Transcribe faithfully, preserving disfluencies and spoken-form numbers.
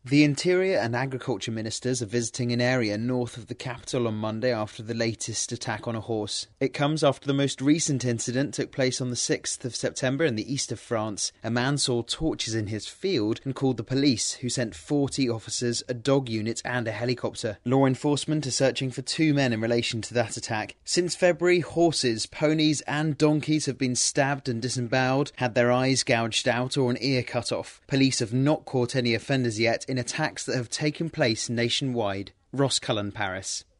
The Interior and Agriculture Ministers are visiting an area north of the capital on Monday after the latest attack on a horse. It comes after the most recent incident took place on the sixth of September in the east of France. A man saw torches in his field and called the police, who sent forty officers, a dog unit and a helicopter. Law enforcement are searching for two men in relation to that attack. Since February, horses, ponies and donkeys have been stabbed and disemboweled, had their eyes gouged out or an ear cut off. Police have not caught any offenders yet in attacks that have taken place nationwide. Ross Cullen, Paris.